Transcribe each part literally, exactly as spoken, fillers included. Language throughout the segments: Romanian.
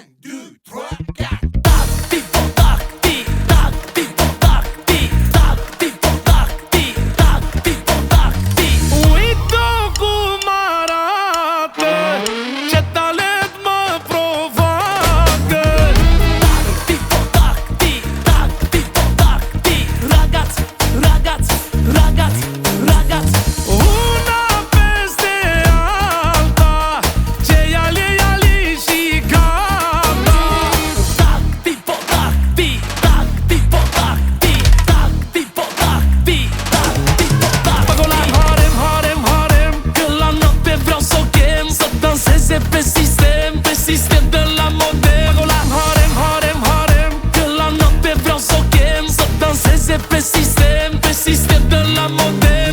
deux, trois, quatre. Tac, tic, tac, tic, tac, tic, tac, tic, tac, tic, tac, tic, tac, tic, tac, tic. Uită cum arată, ce talent mă provoacă. Tac, tic, tac, tic, tac, tic, tac, tic. Ragazzi, ragazzi, ragazzi, ragazzi. Una peste alta, ce iali, iali și gata. Tac, tic, tac, tic, tac, tic, tac, tic, tac, tic, tac, tic, tac, tic, tac. Pagolan, harem, harem, harem, Că la noapte vreau să o chem să danseze pe sistem, pe sistem de la model. Pagolan, harem, harem, harem. Că la noapte vreau să o chem să danseze pe sistem, pe sistem de la model.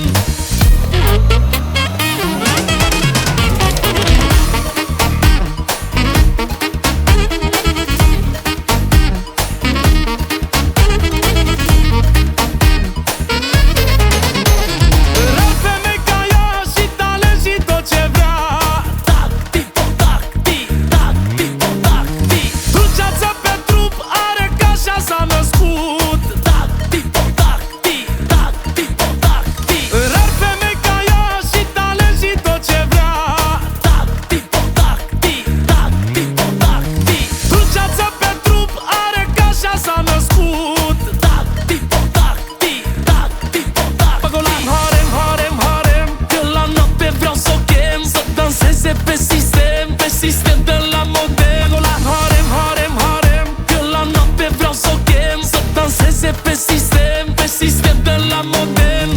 Rău femei ca ea și talent și tot ce vrea. Tac, tic, tac, tic, tac, tic, tac, tic. Dulceață pe trup are ca așa s-a născut. Tac, tic, tac, tic, tac, tic, tac, tic. Rar femei ca ea și talent și tot ce vrea. Tac, tic, tac, tic, tac, tic, tac, tic. Dulceață pe trup are ca așa s-a născut. Tac, tic, tac, tic, tac, tic, tac. Pagolan, harem, harem, harem. Că la noapte vreau să o chem să danseze pe sistem, pe sistem de la model. Pagolan, harem, harem, harem. Că la noapte vreau să o chem să danseze pe sistem, pe sistem de la model.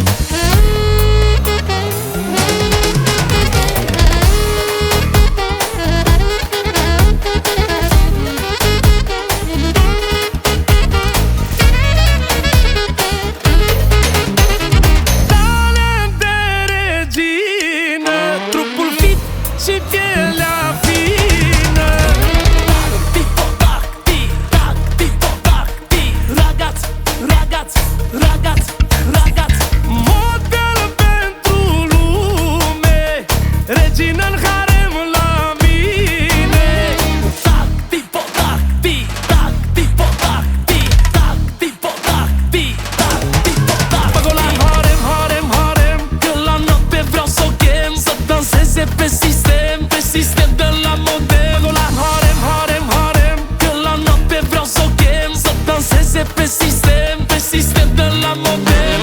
Talent de regină, trupul fit și pielea fină. Tic, tac, tic, tac, tic, tac, tic. Ragazzi, ragazzi, ragazzi, ragazzi. Model pentru lume, regină-n harem la mine. Tac, tic, tac, tic, tac, tic, tac, tic, tac, tic, tac, tic, tac, tic, tac. Pagolan, harem, harem, harem. Că la noapte vreau să o chem să danseze pe sistem, pe sistem de la model. Pagolan, harem, harem, harem. Că la noapte vreau să o chem să danseze pe sistem, pe sistem de la model.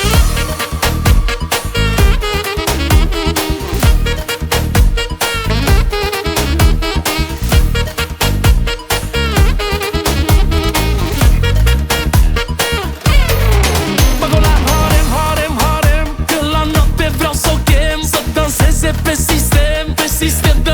Pagolan, harem, harem, harem. Că la noapte vreau să o chem să danseze pe sistem, pe sistem de